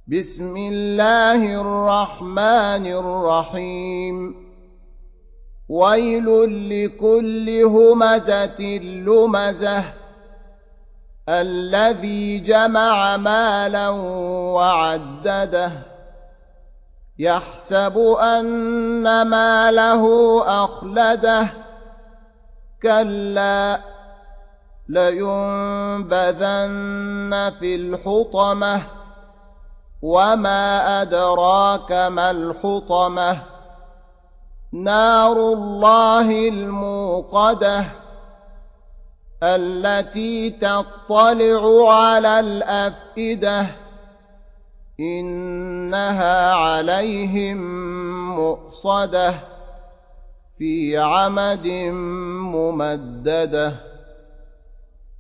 بسم الله الرحمن الرحيم ويل لكل همزة لمزة الذي جمع مالا وعدده يحسب أن ماله أخلده كلا لينبذن في الحطمة وما أدراك ما الحطمة نار الله الموقدة التي تطلع على الأفئدة إنها عليهم مؤصدة في عمد ممددة.